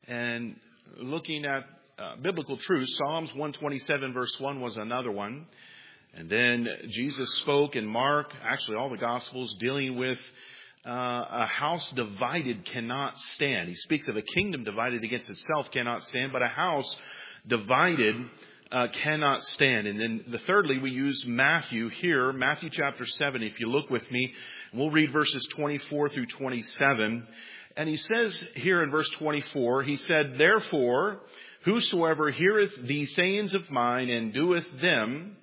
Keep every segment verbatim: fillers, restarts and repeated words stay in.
and looking at uh, biblical truth. Psalms one twenty-seven verse one was another one. And then Jesus spoke in Mark, actually all the Gospels, dealing with uh, a house divided cannot stand. He speaks of a kingdom divided against itself cannot stand, but a house divided uh, cannot stand. And then the thirdly, we use Matthew here, Matthew chapter seven. If you look with me, we'll read verses twenty-four through twenty-seven. And he says here in verse twenty-four, he said, "Therefore, whosoever heareth these sayings of mine and doeth them,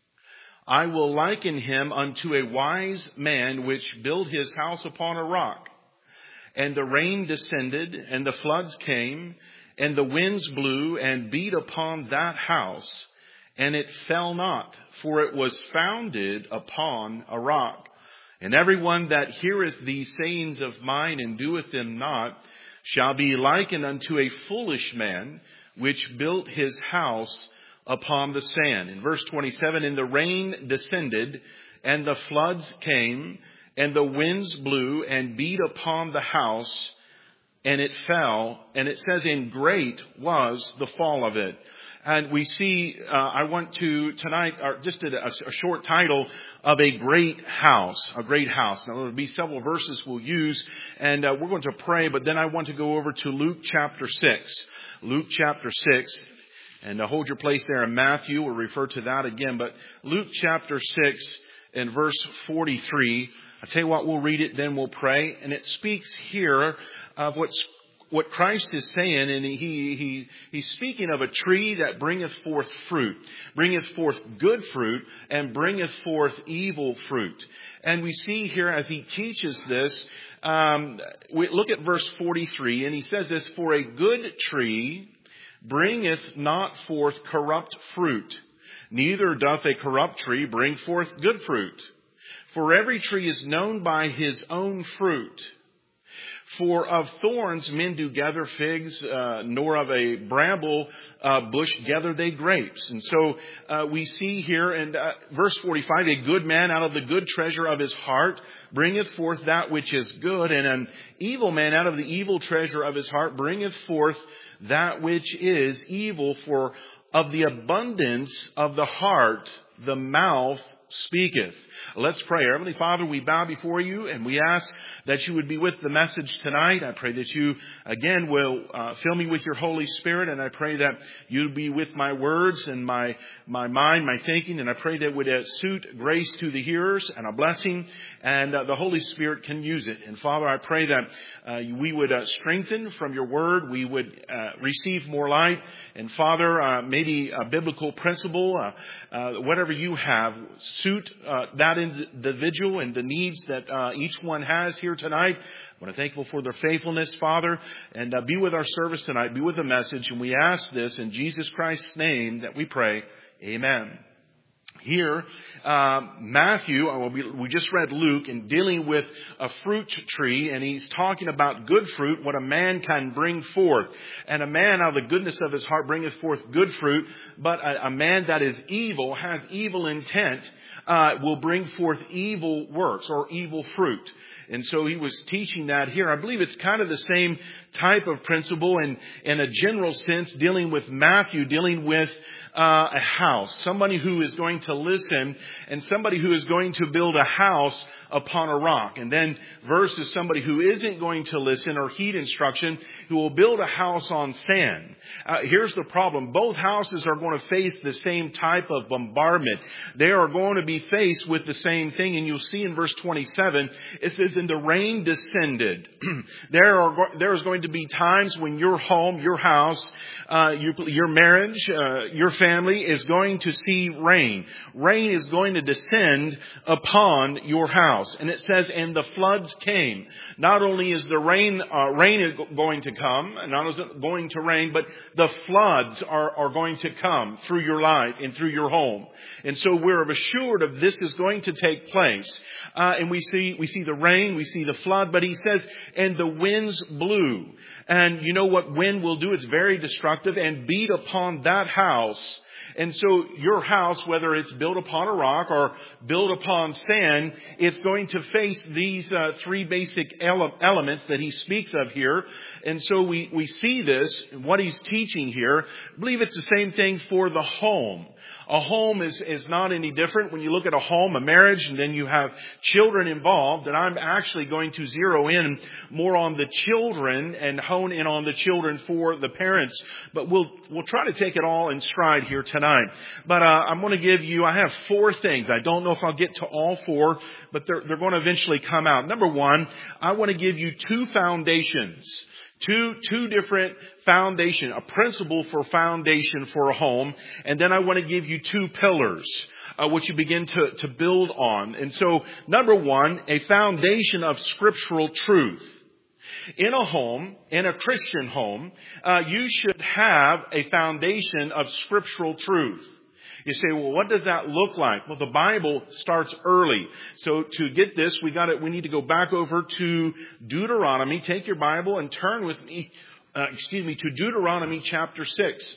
I will liken him unto a wise man which built his house upon a rock. And the rain descended, and the floods came, and the winds blew and beat upon that house, and it fell not, for it was founded upon a rock. And everyone that heareth these sayings of mine and doeth them not shall be likened unto a foolish man which built his house upon the sand." In verse twenty-seven, "And the rain descended, and the floods came, and the winds blew and beat upon the house, and it fell." And it says, "And great was the fall of it." And we see, uh, I want to tonight, or just a, a short title of a great house, a great house. Now there will be several verses we'll use, and uh, we're going to pray, but then I want to go over to Luke chapter six. Luke chapter six. And uh, hold your place there in Matthew. We'll refer to that again. But Luke chapter six and verse forty-three. I tell you what, we'll read it, then we'll pray. And it speaks here of what's, what Christ is saying. And he, he, he's speaking of a tree that bringeth forth fruit, bringeth forth good fruit, and bringeth forth evil fruit. And we see here as he teaches this, um, we look at verse forty-three. And he says this, "For a good tree bringeth not forth corrupt fruit, neither doth a corrupt tree bring forth good fruit. For every tree is known by his own fruit. For of thorns men do gather figs, uh, nor of a bramble uh, bush gather they grapes." And so uh, we see here in uh, verse forty-five, "A good man out of the good treasure of his heart bringeth forth that which is good, and an evil man out of the evil treasure of his heart bringeth forth that which is evil. For of the abundance of the heart the mouth speaketh." Let's pray. Heavenly Father, we bow before you and we ask that you would be with the message tonight. I pray that you again will uh, fill me with your Holy Spirit, and I pray that you'd be with my words and my my mind, my thinking, and I pray that it would uh, suit grace to the hearers and a blessing, and uh, the Holy Spirit can use it. And Father, I pray that uh, we would uh, strengthen from your word, we would uh, receive more light, and Father, uh, maybe a biblical principle, uh, uh, whatever you have, suit uh, that individual and the needs that uh, each one has here tonight. I want to thank you for their faithfulness, Father, and uh, be with our service tonight. Be with the message, and we ask this in Jesus Christ's name that we pray. Amen. Here, uh, Matthew, well, we, we just read Luke, and dealing with a fruit tree, and he's talking about good fruit, what a man can bring forth. And a man out of the goodness of his heart bringeth forth good fruit, but a, a man that is evil, has evil intent, uh, will bring forth evil works or evil fruit. And so he was teaching that here. I believe it's kind of the same type of principle in, in a general sense, dealing with Matthew, dealing with uh, a house. Somebody who is going to listen, and somebody who is going to build a house upon a rock. And then versus somebody who isn't going to listen or heed instruction, who will build a house on sand. Uh, here's the problem. Both houses are going to face the same type of bombardment. They are going to be faced with the same thing. And you'll see in verse twenty-seven, it says, "And the rain descended." there are there is going to be times when your home, your house, uh, your, your marriage, uh, your family is going to see rain. Rain is going to descend upon your house. And it says, "And the floods came." Not only is the rain, uh, rain is going to come, and not is it going to rain, but the floods are, are going to come through your life and through your home. And so we're assured of this is going to take place. Uh, and we see, we see the rain, we see the flood, but he says, "And the winds blew." And you know what wind will do? It's very destructive, and beat upon that house. And so your house, whether it's built upon a rock or built upon sand, it's going to face these uh, three basic ele- elements that he speaks of here. And so we, we see this, what he's teaching here. I believe it's the same thing for the home. A home is, is not any different. When you look at a home, a marriage, and then you have children involved, and I'm actually going to zero in more on the children and hone in on the children for the parents. But we'll, we'll try to take it all in stride here tonight. But, uh, I'm going to give you, I have four things. I don't know if I'll get to all four, but they're, they're going to eventually come out. Number one, I want to give you two foundations. Two, two different foundation, a principle for foundation for a home. And then I want to give you two pillars, uh, which you begin to, to build on. And so, number one, a foundation of scriptural truth. In a home, in a Christian home, uh, you should have a foundation of scriptural truth. You say, well, what does that look like? Well, the Bible starts early. So to get this, we got it. We need to go back over to Deuteronomy. Take your Bible and turn with me, uh, excuse me, to Deuteronomy chapter six.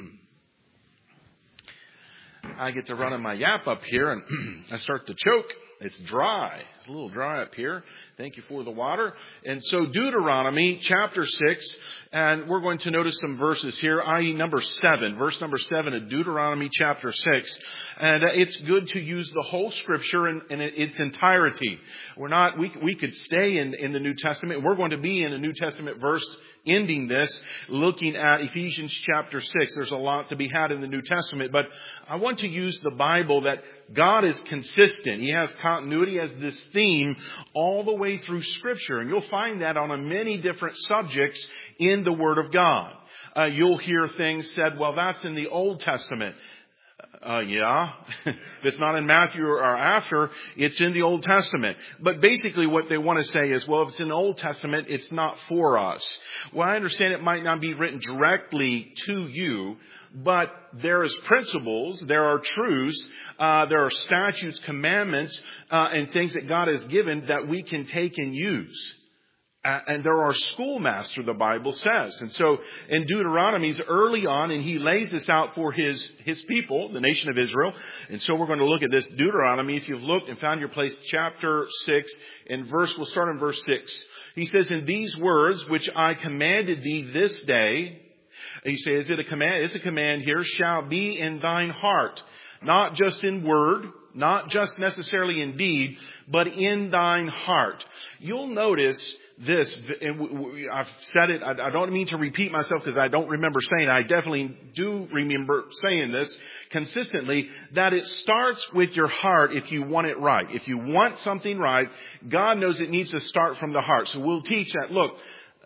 I get to run in my yap up here and I start to choke. It's dry. It's a little dry up here. Thank you for the water. And so Deuteronomy chapter six, and we're going to notice some verses here, that is number seven, verse number seven of Deuteronomy chapter six. And it's good to use the whole scripture in, in its entirety. We're not, we, we could stay in, in the New Testament. We're going to be in a New Testament verse ending this, looking at Ephesians chapter six. There's a lot to be had in the New Testament, but I want to use the Bible that God is consistent. He has continuity, He has this theme all the way through Scripture. And you'll find that on a many different subjects in the Word of God. Uh, you'll hear things said, well, that's in the Old Testament. Uh, yeah, if it's not in Matthew or after, it's in the Old Testament. But basically what they want to say is, well, if it's in the Old Testament, it's not for us. Well, I understand it might not be written directly to you, but there is principles, there are truths, uh, there are statutes, commandments, uh, and things that God has given that we can take and use. Uh, and there are schoolmaster, the Bible says. And so in Deuteronomy's early on, and he lays this out for his, his people, the nation of Israel. And so we're going to look at this Deuteronomy. If you've looked and found your place, chapter six, and verse, we'll start in verse six. He says, in these words, which I commanded thee this day, and you say, is it a command? It's a command here, shall be in thine heart, not just in word, not just necessarily in deed, but in thine heart. You'll notice this, and I've said it, I don't mean to repeat myself because I don't remember saying it. I definitely do remember saying this consistently, that it starts with your heart if you want it right. If you want something right, God knows it needs to start from the heart. So we'll teach that, look,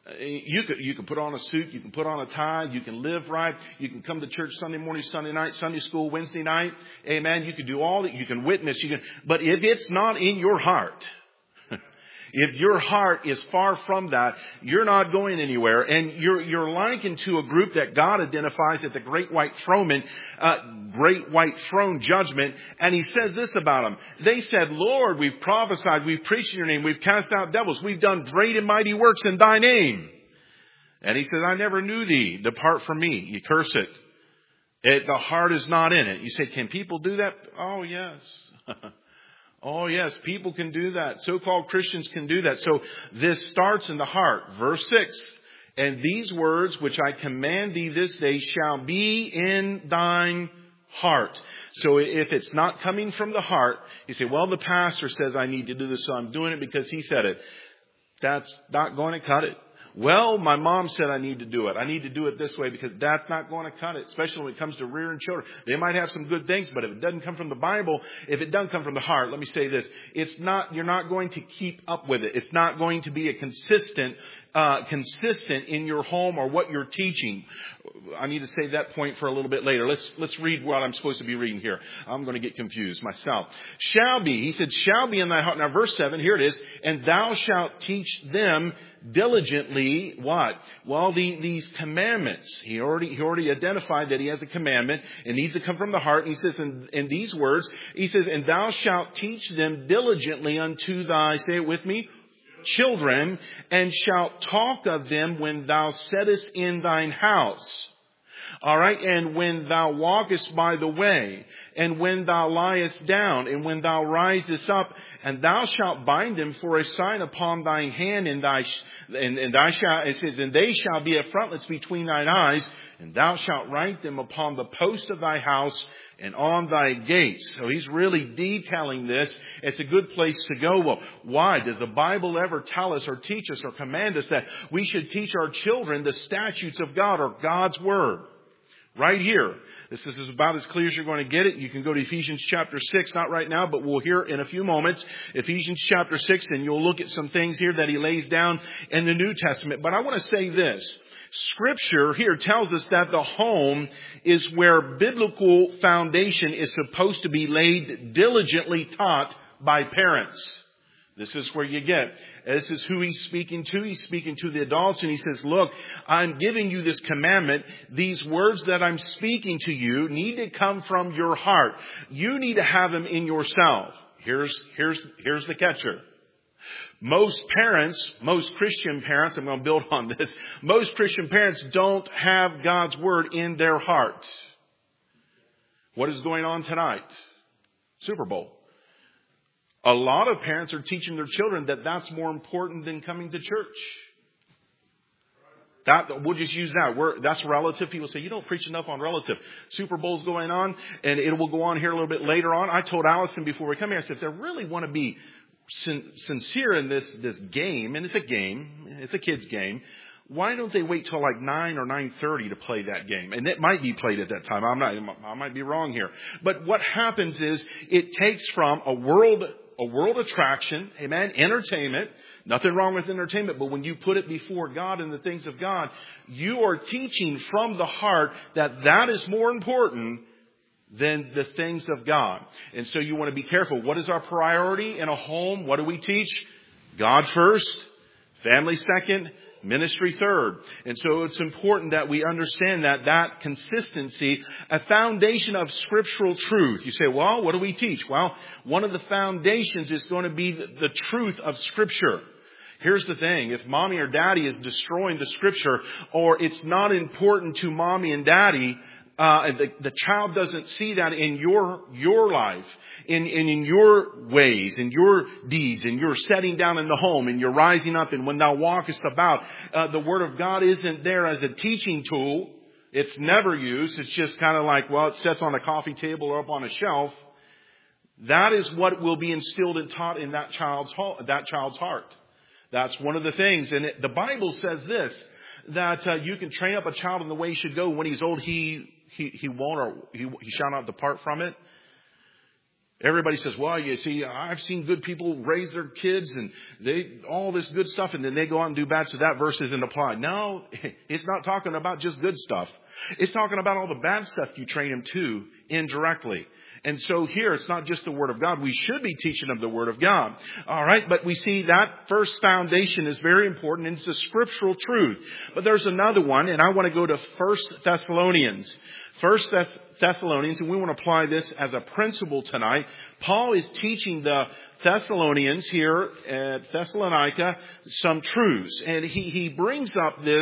you can, you can put on a suit, you can put on a tie, you can live right, you can come to church Sunday morning, Sunday night, Sunday school, Wednesday night, amen, you can do all that, you can witness, you can, but if it's not in your heart, if your heart is far from that, you're not going anywhere. And you're, you're likened to a group that God identifies at the Great White Throne, uh, Great White Throne Judgment. And He says this about them. They said, Lord, we've prophesied, we've preached in your name, we've cast out devils, we've done great and mighty works in thy name. And He says, I never knew thee. Depart from me. You curse it. It the heart is not in it. You say, can people do that? Oh, yes. Oh, yes, people can do that. So-called Christians can do that. So this starts in the heart. Verse six. And these words which I command thee this day shall be in thine heart. So if it's not coming from the heart, you say, well, the pastor says I need to do this, so I'm doing it because he said it. That's not going to cut it. Well, my mom said I need to do it. I need to do it this way because that's not going to cut it, especially when it comes to rearing children. They might have some good things, but if it doesn't come from the Bible, if it doesn't come from the heart, let me say this. It's not, you're not going to keep up with it. It's not going to be a consistent, uh, consistent in your home or what you're teaching. I need to save that point for a little bit later. Let's, let's read what I'm supposed to be reading here. I'm going to get confused myself. Shall be, he said, shall be in thy heart. Now verse seven, here it is. And thou shalt teach them diligently what? Well, the, these commandments. He already, he already identified that he has a commandment. It needs to come from the heart. And he says in, in these words, he says, and thou shalt teach them diligently unto thy, say it with me, children, and shalt talk of them when thou sittest in thine house. All right. And when thou walkest by the way, and when thou liest down, and when thou risest up, and thou shalt bind them for a sign upon thine hand, and thy, and, and thou shalt, it says, and they shall be a frontlets between thine eyes, and thou shalt write them upon the post of thy house and on thy gates. So he's really detailing this. It's a good place to go. Well, why? Does the Bible ever tell us or teach us or command us that we should teach our children the statutes of God or God's Word? Right here. This is about as clear as you're going to get it. You can go to Ephesians chapter six, not right now, but we'll hear in a few moments. Ephesians chapter six, and you'll look at some things here that he lays down in the New Testament. But I want to say this. Scripture here tells us that the home is where biblical foundation is supposed to be laid, diligently taught by parents. This is where you get. This is who he's speaking to. He's speaking to the adults, and he says, look, I'm giving you this commandment. These words that I'm speaking to you need to come from your heart. You need to have them in yourself. Here's, here's, here's the catcher. Most parents, most Christian parents, I'm going to build on this. Most Christian parents don't have God's Word in their heart. What is going on tonight? Super Bowl. A lot of parents are teaching their children that that's more important than coming to church. That, we'll just use that. We're, that's relative. People say, you don't preach enough on relative. Super Bowl's going on, and it will go on here a little bit later on. I told Allison before we come here, I said, if they really want to be sin- sincere in this, this game, and it's a game, it's a kid's game, why don't they wait till like nine or nine thirty to play that game? And it might be played at that time. I'm not, I might be wrong here. But what happens is it takes from a world, a world attraction, amen, entertainment. Nothing wrong with entertainment, but when you put it before God and the things of God, you are teaching from the heart that that is more important than the things of God. And so you want to be careful. What is our priority in a home? What do we teach? God first, family second, ministry third. And so it's important that we understand that that consistency, a foundation of scriptural truth. You say, well, what do we teach? Well, one of the foundations is going to be the, the truth of Scripture. Here's the thing. If mommy or daddy is destroying the Scripture, or it's not important to mommy and daddy, Uh, the, the child doesn't see that in your, your life, in, in, in your ways, in your deeds, and you're setting down in the home, and you're rising up, and when thou walkest about, uh, the Word of God isn't there as a teaching tool. It's never used. It's just kind of like, well, it sits on a coffee table or up on a shelf. That is what will be instilled and taught in that child's, that child's heart. That's one of the things. And it, the Bible says this, that uh, you can train up a child in the way he should go. When he's old, he He, he won't, or he, he shall not depart from it. Everybody says, well, you see, I've seen good people raise their kids and they, all this good stuff, and then they go out and do bad. So that verse isn't applied. No, it's not talking about just good stuff. It's talking about all the bad stuff you train them to indirectly. And so here, it's not just the Word of God. We should be teaching them the Word of God. All right. But we see that first foundation is very important, and it's a scriptural truth. But there's another one, and I want to go to First Thessalonians. First Thessalonians, and we want to apply this as a principle tonight. Paul is teaching the Thessalonians here at Thessalonica some truths. And he, he brings up this,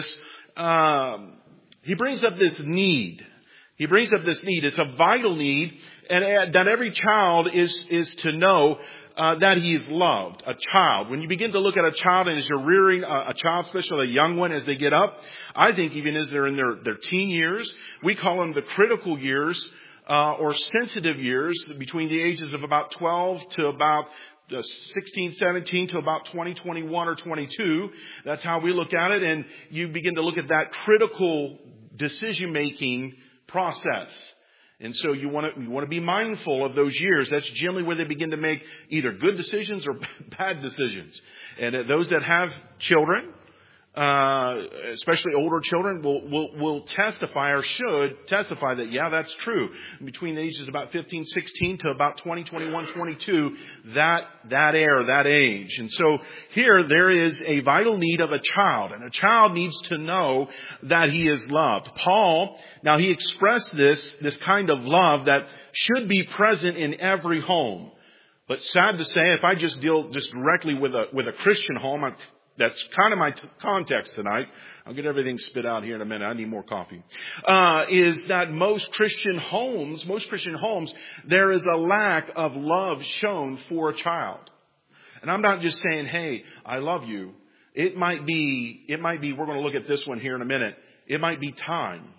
um, he brings up this need. He brings up this need. It's a vital need, and that every child is, is to know uh, that he is loved. A child. When you begin to look at a child, and as you're rearing a, a child, especially a young one as they get up, I think even as they're in their, their teen years, we call them the critical years, uh, or sensitive years, between the ages of about twelve to about sixteen, seventeen to about twenty, twenty-one or twenty-two. That's how we look at it. And you begin to look at that critical decision-making process. And so you want to you want to be mindful of those years. That's generally where they begin to make either good decisions or bad decisions. And those that have children, uh, especially older children, will, will will testify or should testify that, yeah, that's true. Between the ages of about fifteen, sixteen to about twenty, twenty-one, twenty-two, that that era, that age. And so here there is a vital need of a child, and a child needs to know that he is loved. Paul, now he expressed this this kind of love that should be present in every home. But sad to say, if I just deal just directly with a with a Christian home, I, that's kind of my t- context tonight. I'll get everything spit out here in a minute. I need more coffee. Uh, is that most Christian homes, most Christian homes, there is a lack of love shown for a child. And I'm not just saying, hey, I love you. It might be, it might be, we're going to look at this one here in a minute. It might be time.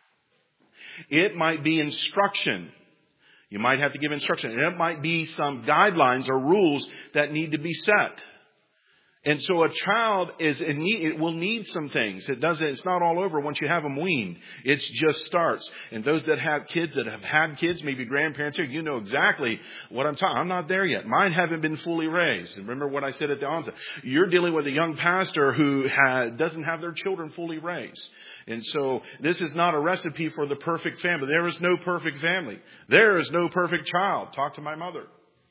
It might be instruction. You might have to give instruction. And it might be some guidelines or rules that need to be set. And so a child is, it will need some things. It doesn't, it's not all over once you have them weaned. It just starts. And those that have kids, that have had kids, maybe grandparents here, you know exactly what I'm talking. I'm not there yet. Mine haven't been fully raised. And remember what I said at the onset. You're dealing with a young pastor who ha, doesn't have their children fully raised. And so this is not a recipe for the perfect family. There is no perfect family. There is no perfect child. Talk to my mother.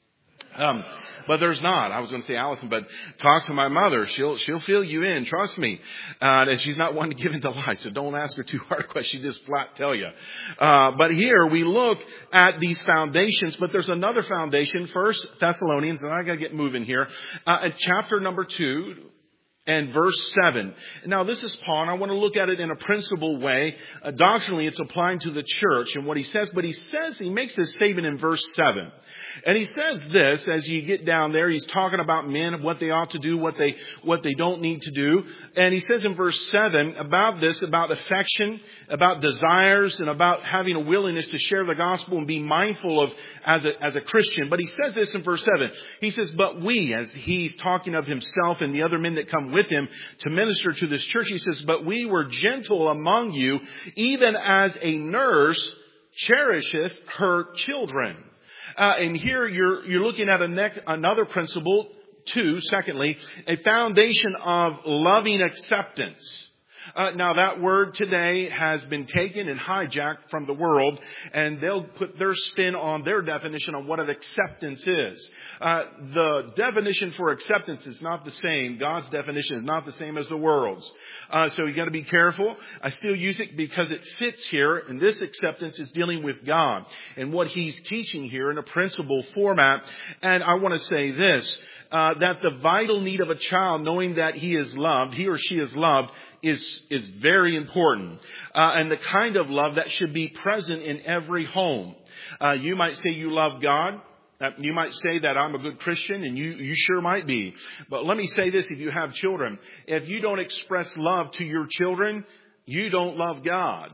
Um, but there's not. I was going to say Allison, but talk to my mother. She'll, she'll fill you in. Trust me. Uh, and she's not one to give into lies. So don't ask her too hard questions. She just flat tell you. Uh, but here we look at these foundations, but there's another foundation. First Thessalonians, and I got to get moving here. Uh, at chapter number two. And verse seven. Now this is Paul, and I want to look at it in a principal way. Uh, doctrinally, it's applying to the church and what he says. But he says, he makes this statement in verse seven. And he says this, as you get down there, he's talking about men, what they ought to do, what they, what they don't need to do. And he says in verse seven about this, about affection, about desires, and about having a willingness to share the gospel and be mindful of as a, as a Christian. But he says this in verse seven. He says, but we, as he's talking of himself and the other men that come with him to minister to this church, he says, but we were gentle among you, even as a nurse cherisheth her children. Uh, and here you're, you're looking at a neck, another principle, too, secondly, a foundation of loving acceptance. Uh, now that word today has been taken and hijacked from the world, and they'll put their spin on their definition on what an acceptance is. Uh, the definition for acceptance is not the same. God's definition is not the same as the world's. Uh, so you got to be careful. I still use it because it fits here, and this acceptance is dealing with God and what He's teaching here in a principle format. And I want to say this. Uh, that the vital need of a child, knowing that he is loved, he or she is loved, is is very important. Uh, and the kind of love that should be present in every home. Uh, you might say you love God. Uh, you might say that I'm a good Christian, and you, you sure might be. But let me say this, if you have children. If you don't express love to your children, you don't love God.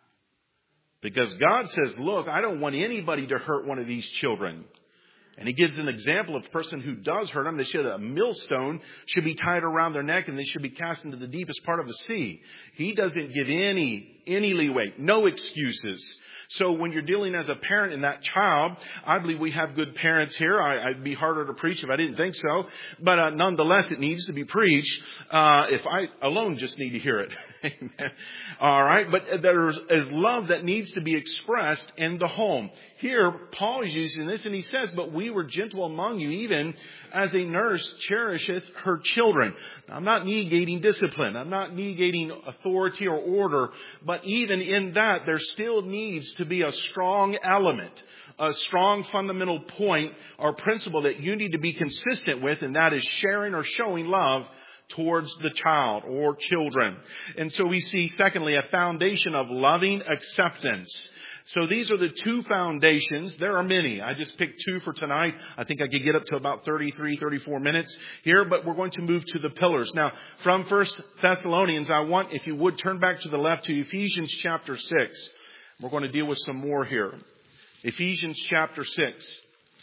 Because God says, look, I don't want anybody to hurt one of these children. And he gives an example of a person who does hurt them. They should, a millstone should be tied around their neck and they should be cast into the deepest part of the sea. He doesn't give any, any leeway, no excuses. So when you're dealing as a parent in that child, I believe we have good parents here. I, I'd be harder to preach if I didn't think so. But uh, nonetheless, it needs to be preached. Uh, if I alone just need to hear it. Amen. All right. But there's a love that needs to be expressed in the home. Here, Paul is using this and he says, but we were gentle among you, even as a nurse cherisheth her children. Now, I'm not negating discipline. I'm not negating authority or order. But even in that, there still needs to be a strong element, a strong fundamental point or principle that you need to be consistent with, and that is sharing or showing love towards the child or children. And so we see, secondly, a foundation of loving acceptance. So these are the two foundations. There are many. I just picked two for tonight. I think I could get up to about thirty-three, thirty-four minutes here, but we're going to move to the pillars. Now, from First Thessalonians, I want, if you would, turn back to the left to Ephesians chapter six. We're going to deal with some more here. Ephesians chapter six.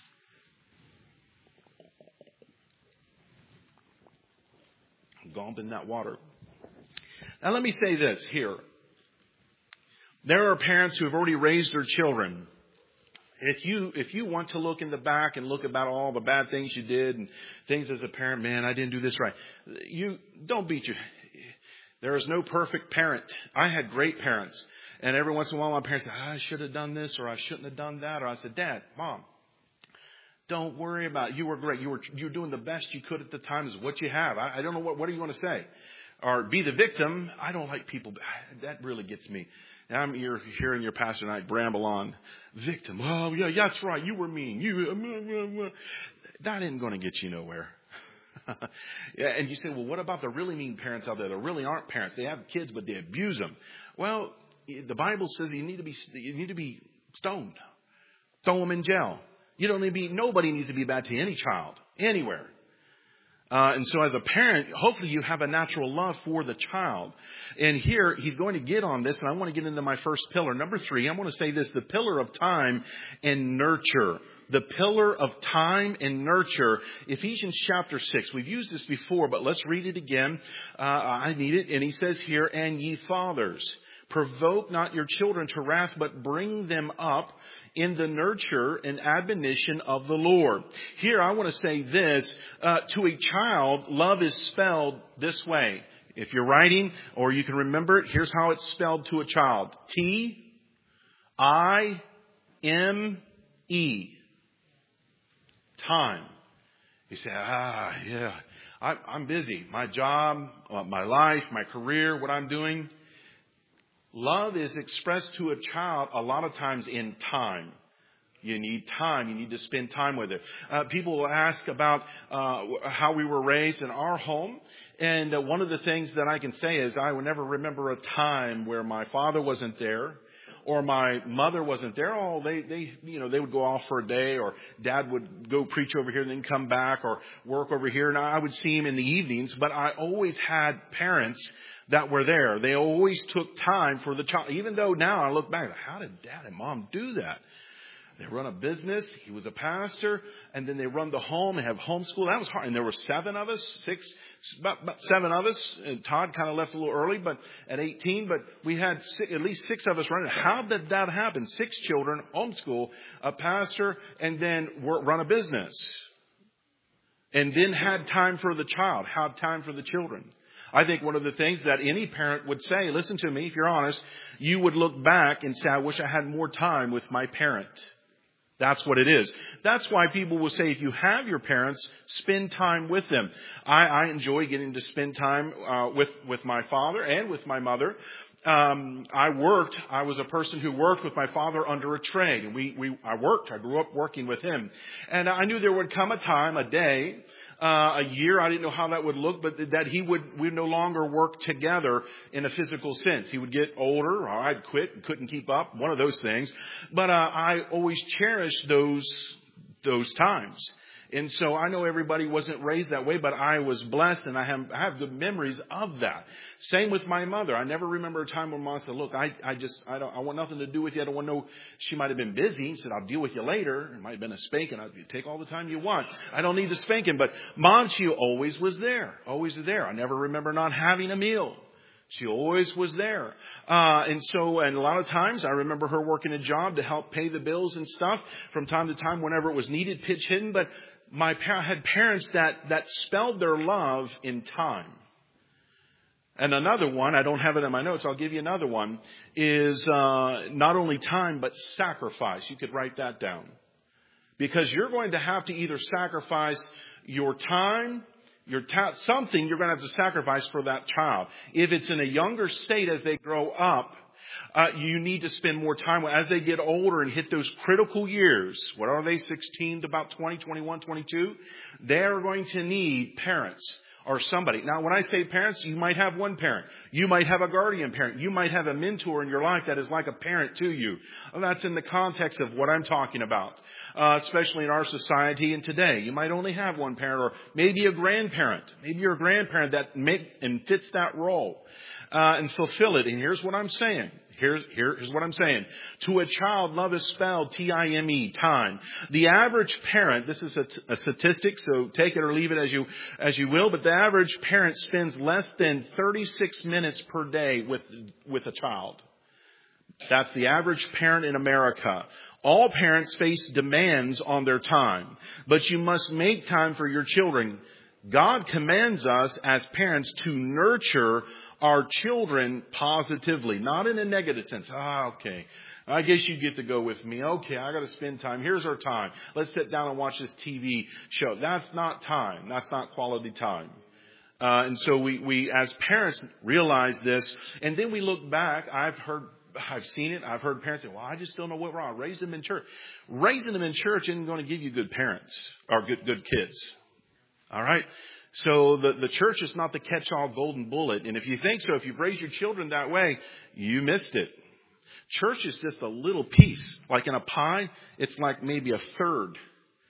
I'm gomping that water. Now let me say this here. There are parents who have already raised their children. If you if you want to look in the back and look about all the bad things you did and things as a parent, man, I didn't do this right. You don't beat your. There is no perfect parent. I had great parents. And every once in a while my parents said, oh, I should have done this or I shouldn't have done that. Or I said, Dad, Mom, don't worry about it. You were great. You were you were doing the best you could at the time. This is what you have. I, I don't know what, what do you want to say? Or be the victim. I don't like people. That really gets me. Now I'm you're hearing your pastor tonight bramble on. Victim. Oh, yeah, that's right. You were mean. You, uh, uh, uh, that isn't going to get you nowhere. Yeah, and you say, well, what about the really mean parents out there that really aren't parents? They have kids, but they abuse them. Well, the Bible says you need to be you need to be stoned, throw them in jail. You don't need to be. Nobody needs to be bad to any child anywhere. Uh, and so as a parent, hopefully you have a natural love for the child. And here he's going to get on this, and I want to get into my first pillar. Number three, I want to say this, the pillar of time and nurture. The pillar of time and nurture. Ephesians chapter six. We've used this before, but let's read it again. Uh, I need it. And he says here, and ye fathers, provoke not your children to wrath, but bring them up in the nurture and admonition of the Lord. Here, I want to say this. Uh, to a child, love is spelled this way. If you're writing or you can remember it, here's how it's spelled to a child. T I M E. Time. You say, ah, yeah, I, I'm busy. My job, uh, my life, my career, what I'm doing. Love is expressed to a child a lot of times in time. You need time. You need to spend time with it. Uh, people will ask about uh, how we were raised in our home. And uh, one of the things that I can say is I would never remember a time where my father wasn't there or my mother wasn't there. Oh, they, they, you know, they would go off for a day, or dad would go preach over here and then come back, or work over here. And I would see him in the evenings. But I always had parents that were there. They always took time for the child. Even though now I look back, how did dad and mom do that? They run a business. He was a pastor. And then they run the home and have homeschool. That was hard. And there were seven of us, six, about, about seven of us. And Todd kind of left a little early, but at eighteen. But we had six, at least six of us running. How did that happen? Six children, homeschool, a pastor, and then run a business. And then had time for the child, had time for the children. I think one of the things that any parent would say, listen to me, if you're honest, you would look back and say, I wish I had more time with my parent. That's what it is. That's why people will say, if you have your parents, spend time with them. I, I enjoy getting to spend time uh, with, with my father and with my mother. Um, I worked, I was a person who worked with my father under a trade. And we, we, I worked, I grew up working with him. And I knew there would come a time, a day, Uh, a year, I didn't know how that would look, but that he would, we no longer work together in a physical sense. He would get older, or I'd quit and couldn't keep up, one of those things. But, uh, I always cherished those, those times. And so I know everybody wasn't raised that way, but I was blessed, and I have, I have good memories of that. Same with my mother. I never remember a time when Mom said, look, I, I just, I don't, I want nothing to do with you. I don't want to know. She might have been busy. She said, I'll deal with you later. It might have been a spanking. I'd take all the time you want. I don't need the spanking. But Mom, she always was there, always there. I never remember not having a meal. She always was there. Uh, and so, and a lot of times I remember her working a job to help pay the bills and stuff from time to time whenever it was needed, pitch hidden. But my pa- had parents that, that spelled their love in time. And another one, I don't have it in my notes, I'll give you another one, is uh, not only time, but sacrifice. You could write that down. Because you're going to have to either sacrifice your time, your ta- something you're going to have to sacrifice for that child. If it's in a younger state as they grow up, Uh, you need to spend more time with, as they get older and hit those critical years. What are they? sixteen to about twenty, twenty-one, twenty-two. They're going to need parents or somebody. Now, when I say parents, you might have one parent. You might have a guardian parent. You might have a mentor in your life that is like a parent to you. Well, that's in the context of what I'm talking about, uh, especially in our society and today. You might only have one parent, or maybe a grandparent. Maybe you're a grandparent that make and fits that role. Uh, and fulfill it. And here's what I'm saying. Here's, here's what I'm saying. To a child, love is spelled T I M E, time. The average parent, this is a, a statistic, so take it or leave it as you, as you will, but the average parent spends less than thirty-six minutes per day with, with a child. That's the average parent in America. All parents face demands on their time, but you must make time for your children. God commands us as parents to nurture our children positively, not in a negative sense. Ah, okay. I guess you get to go with me. Okay, I got to spend time. Here's our time. Let's sit down and watch this T V show. That's not time. That's not quality time. Uh, and so we, we, as parents, realize this. And then we look back. I've heard, I've seen it. I've heard parents say, well, I just don't know what wrong. Raise them in church. Raising them in church isn't going to give you good parents or good, good kids. All right. So the, the church is not the catch-all golden bullet. And if you think so, if you've raised your children that way, you missed it. Church is just a little piece. Like in a pie, it's like maybe a third,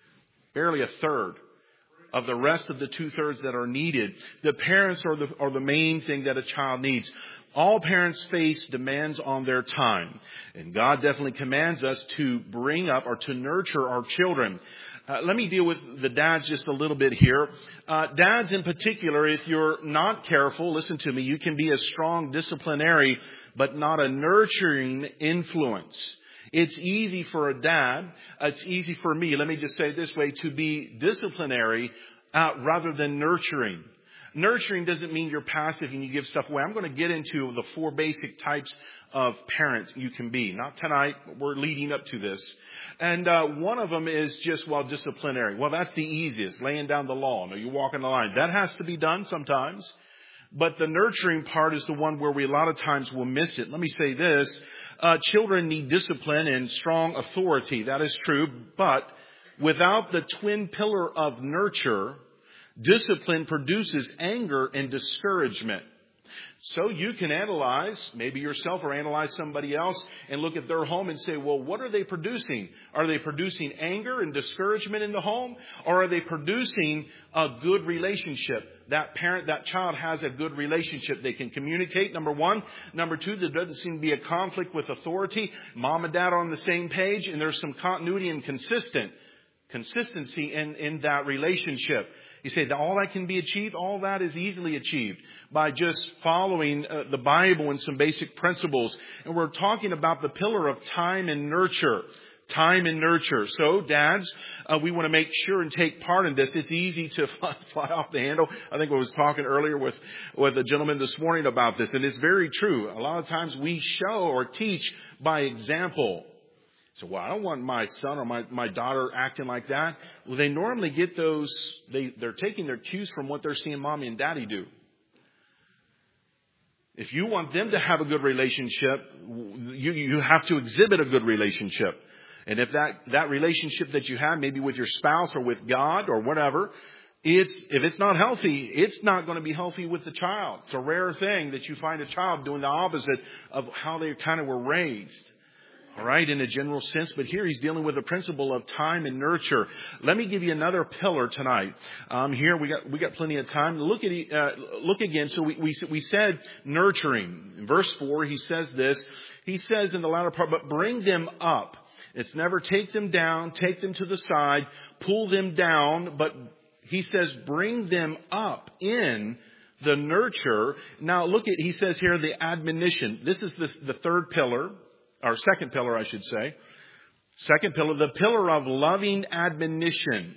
barely a third of the rest of the two-thirds that are needed. The parents are the, are the main thing that a child needs. All parents face demands on their time. And God definitely commands us to bring up or to nurture our children. Uh, let me deal with the dads just a little bit here. Uh, dads in particular, if you're not careful, listen to me, you can be a strong disciplinary, but not a nurturing influence. It's easy for a dad, it's easy for me, let me just say it this way, to be disciplinary uh, rather than nurturing. Nurturing doesn't mean you're passive and you give stuff away. I'm going to get into the four basic types of parents you can be. Not tonight, but we're leading up to this. And uh, one of them is just, well, disciplinary. Well, that's the easiest, laying down the law. No, you walk in the line. That has to be done sometimes. But the nurturing part is the one where we a lot of times will miss it. Let me say this. Uh, children need discipline and strong authority. That is true. But without the twin pillar of nurture, discipline produces anger and discouragement. So you can analyze, maybe yourself or analyze somebody else and look at their home and say, well, what are they producing? Are they producing anger and discouragement in the home? Or are they producing a good relationship? That parent, that child has a good relationship. They can communicate, number one. Number two, there doesn't seem to be a conflict with authority. Mom and dad are on the same page and there's some continuity and consistent consistency in, in that relationship. You say that all that can be achieved? All that is easily achieved by just following uh, the Bible and some basic principles. And we're talking about the pillar of time and nurture. Time and nurture. So, dads, uh, we want to make sure and take part in this. It's easy to fly, fly off the handle. I think I was talking earlier with, with a gentleman this morning about this, and it's very true. A lot of times we show or teach by example. So, well, I don't want my son or my, my daughter acting like that. Well, they normally get those, they, they're taking their cues from what they're seeing mommy and daddy do. If you want them to have a good relationship, you, you have to exhibit a good relationship. And if that, that relationship that you have, maybe with your spouse or with God or whatever, it's, if it's not healthy, it's not going to be healthy with the child. It's a rare thing that you find a child doing the opposite of how they kind of were raised. All right, in a general sense, but here he's dealing with the principle of time and nurture. Let me give you another pillar tonight. Um, here we got we got plenty of time. Look at uh, look again. So we, we we said nurturing. In verse four, he says this. He says in the latter part, but bring them up. It's never take them down, take them to the side, pull them down, but he says bring them up in the nurture. Now look at, he says here the admonition. This is the, the third pillar. Or second pillar, I should say. Second pillar, the pillar of loving admonition.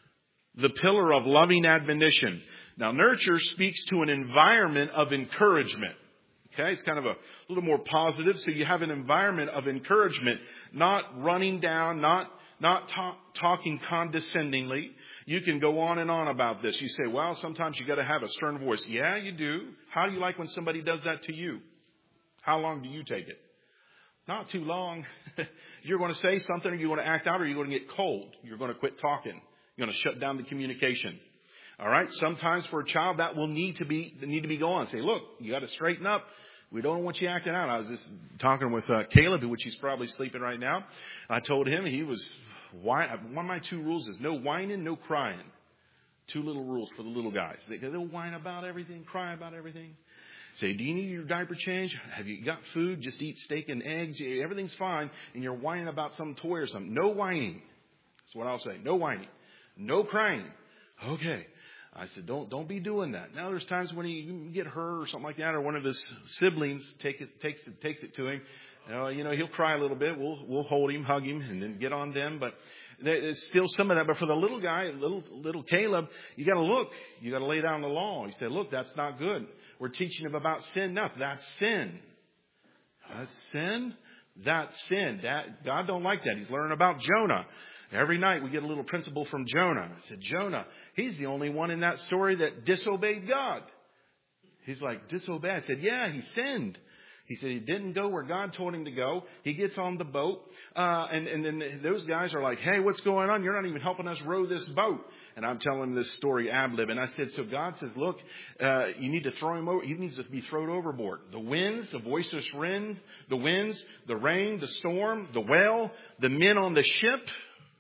The pillar of loving admonition. Now, nurture speaks to an environment of encouragement. Okay, it's kind of a little more positive. So you have an environment of encouragement, not running down, not not talk, talking condescendingly. You can go on and on about this. You say, well, sometimes you got to have a stern voice. Yeah, you do. How do you like when somebody does that to you? How long do you take it? Not too long. You're going to say something, or you're going to act out, or you're going to get cold. You're going to quit talking. You're going to shut down the communication. All right. Sometimes for a child that will need to be need to be going. Say, look, you got to straighten up. We don't want you acting out. I was just talking with uh, Caleb, which he's probably sleeping right now. I told him he was. Why, one of my two rules is no whining, no crying. Two little rules for the little guys. They, they'll whine about everything, cry about everything. Say, do you need your diaper change? Have you got food? Just eat steak and eggs. Everything's fine. And you're whining about some toy or something. No whining. That's what I'll say. No whining. No crying. Okay. I said, don't don't be doing that. Now, there's times when you get her or something like that, or one of his siblings take it, takes it takes it to him. Uh, you know, he'll cry a little bit. We'll we'll hold him, hug him, and then get on them. But there's still some of that. But for the little guy, little little Caleb, you got to look. You got to lay down the law. He said, look, that's not good. We're teaching him about sin. No, that's sin. That's sin. That's sin. That God don't like that. He's learning about Jonah. Every night we get a little principle from Jonah. I said, Jonah, he's the only one in that story that disobeyed God. He's like, disobeyed. I said, yeah, he sinned. He said he didn't go where God told him to go. He gets on the boat, uh, and, and then those guys are like, hey, what's going on? You're not even helping us row this boat. And I'm telling this story ad lib. And I said, so God says, look, uh, you need to throw him over. He needs to be thrown overboard. The winds, the boisterous wind, the winds, the rain, the storm, the whale, the men on the ship,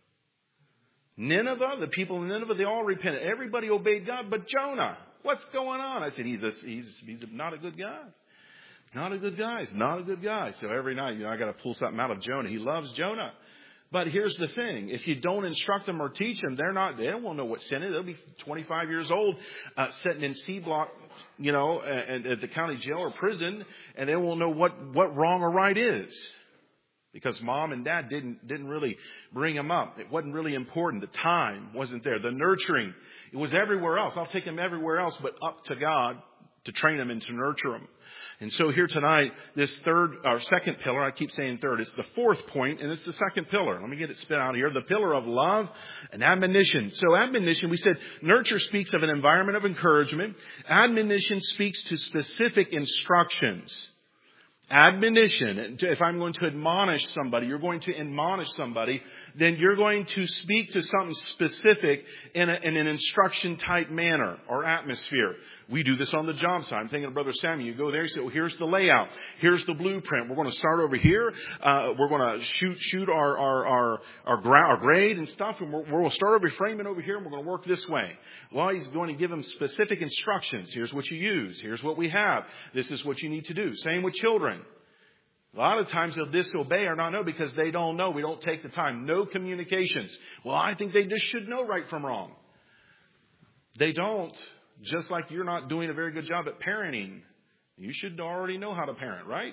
Nineveh, the people in Nineveh, they all repented. Everybody obeyed God but Jonah. What's going on? I said, he's a, he's, he's not a good guy. Not a good guy. He's not a good guy. So every night, you know, I got to pull something out of Jonah. He loves Jonah. But here's the thing. If you don't instruct them or teach them, they're not, they won't know what sin is. They'll be twenty-five years old, uh, sitting in C block, you know, at, at the county jail or prison, and they won't know what, what wrong or right is. Because mom and dad didn't, didn't really bring them up. It wasn't really important. The time wasn't there. The nurturing, it was everywhere else. I'll take them everywhere else, but up to God to train them and to nurture them. And so here tonight, this third, or second pillar, I keep saying third, it's the fourth point, and it's the second pillar. Let me get it spit out here. The pillar of love and admonition. So admonition, we said, nurture speaks of an environment of encouragement. Admonition speaks to specific instructions. Admonition, if I'm going to admonish somebody, you're going to admonish somebody, then you're going to speak to something specific in, a, in an instruction type manner or atmosphere. We do this on the job site. I'm thinking of Brother Sammy. You go there, you say, well, here's the layout. Here's the blueprint. We're going to start over here. Uh, we're going to shoot, shoot our, our, our, our, gra- our grade and stuff. And we're, we'll start over framing over here and we're going to work this way. Well, he's going to give them specific instructions. Here's what you use. Here's what we have. This is what you need to do. Same with children. A lot of times they'll disobey or not know because they don't know. We don't take the time. No communications. Well, I think they just should know right from wrong. They don't. Just like you're not doing a very good job at parenting. You should already know how to parent, right?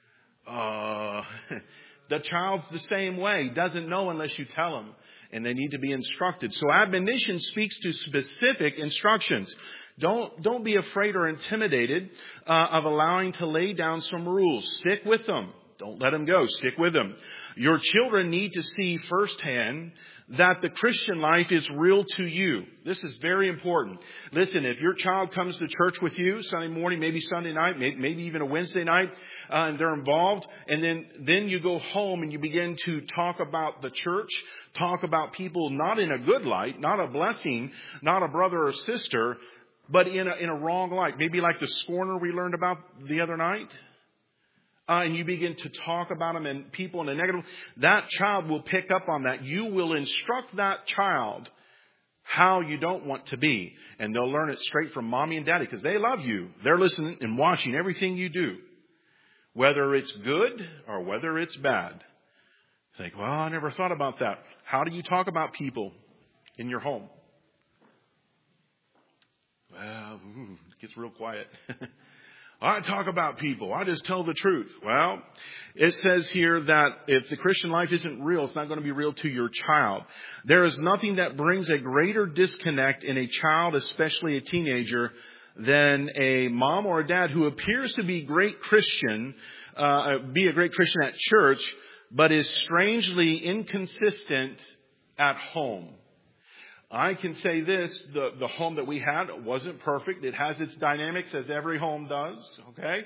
Uh, the child's the same way. Doesn't know unless you tell them. And they need to be instructed. So admonition speaks to specific instructions. Don't, don't be afraid or intimidated uh, of allowing to lay down some rules. Stick with them. Don't let them go. Stick with them. Your children need to see firsthand that the Christian life is real to you. This is very important. Listen, if your child comes to church with you Sunday morning, maybe Sunday night, maybe even a Wednesday night, uh, and they're involved, and then, then you go home and you begin to talk about the church, talk about people not in a good light, not a blessing, not a brother or sister, but in a, in a wrong light. Maybe like the scorner we learned about the other night. Uh, and you begin to talk about them and people in a negative, that child will pick up on that. You will instruct that child how you don't want to be. And they'll learn it straight from mommy and daddy because they love you. They're listening and watching everything you do. Whether it's good or whether it's bad. Think, well, I never thought about that. How do you talk about people in your home? Well, ooh, it gets real quiet. I talk about people. I just tell the truth. Well, it says here that if the Christian life isn't real, it's not going to be real to your child. There is nothing that brings a greater disconnect in a child, especially a teenager, than a mom or a dad who appears to be great Christian, uh, be a great Christian at church, but is strangely inconsistent at home. I can say this, the, the home that we had wasn't perfect. It has its dynamics as every home does, okay?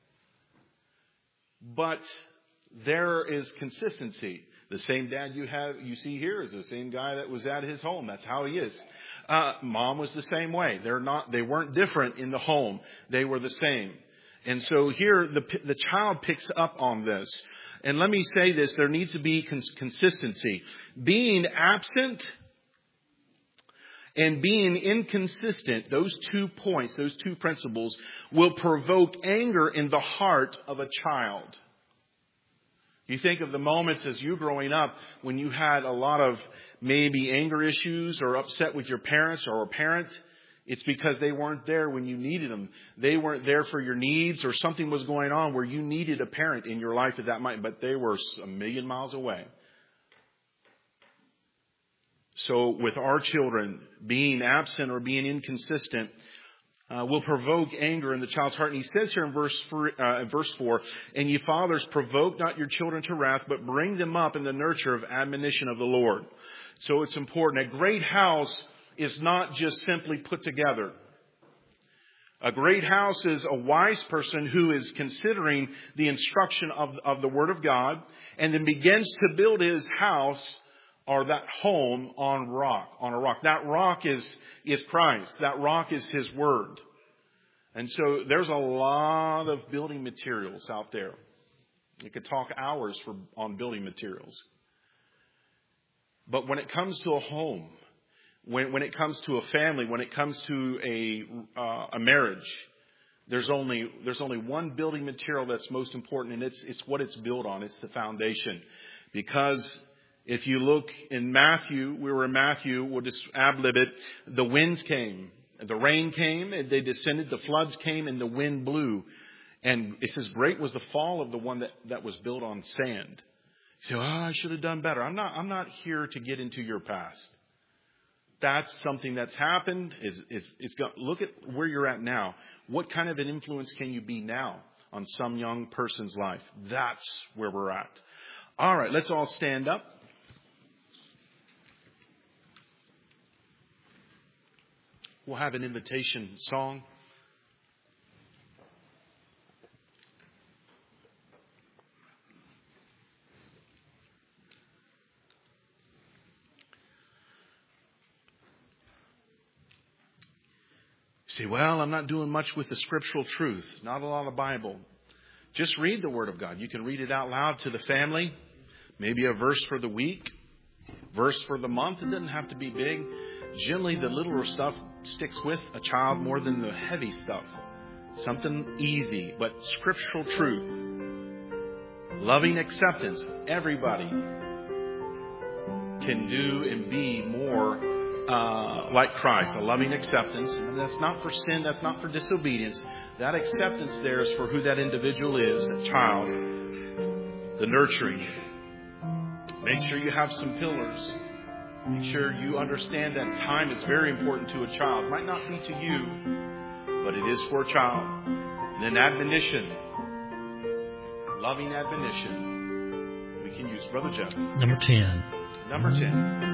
But there is consistency. The same dad you have, you see here is the same guy that was at his home. That's how he is. Uh, mom was the same way. They're not, they weren't different in the home. They were the same. And so here the, the child picks up on this. And let me say this, there needs to be cons- consistency. Being absent and being inconsistent, those two points, those two principles, will provoke anger in the heart of a child. You think of the moments as you growing up when you had a lot of maybe anger issues or upset with your parents or a parent. It's because they weren't there when you needed them. They weren't there for your needs or something was going on where you needed a parent in your life at that moment, but they were a million miles away. So with our children, being absent or being inconsistent uh, will provoke anger in the child's heart. And he says here in verse four, uh, verse four, and ye fathers, provoke not your children to wrath, but bring them up in the nurture of admonition of the Lord. So it's important. A great house is not just simply put together. A great house is a wise person who is considering the instruction of, of the Word of God and then begins to build his house or that home on rock, on a rock. That rock is, is Christ. That rock is His Word. And so there's a lot of building materials out there. You could talk hours for, on building materials. But when it comes to a home, When, when it comes to a family, when it comes to a uh, a marriage, there's only there's only one building material that's most important, and it's it's what it's built on. It's the foundation. Because if you look in Matthew, we were in Matthew, we'll just ad-lib it. The winds came, the rain came, and they descended. The floods came, and the wind blew. And it says, "Great was the fall of the one that, that was built on sand." You say, "Oh, I should have done better." I'm not. I'm not here to get into your past. That's something that's happened. Is is it's got, look at where you're at now. What kind of an influence can you be now on some young person's life? That's where we're at. All right, let's all stand up. We'll have an invitation song. You say, well, I'm not doing much with the scriptural truth. Not a lot of Bible. Just read the Word of God. You can read it out loud to the family. Maybe a verse for the week. Verse for the month. It doesn't have to be big. Generally, the littler stuff sticks with a child more than the heavy stuff. Something easy, but scriptural truth. Loving acceptance. Everybody can do and be more Uh, like Christ, a loving acceptance. And that's not for sin, that's not for disobedience. That acceptance there is for who that individual is, that child, the nurturing. Make sure you have some pillars. Make sure you understand that time is very important to a child. It might not be to you, but it is for a child. And then admonition, loving admonition, we can use. Brother Jeff. Number ten. Number ten.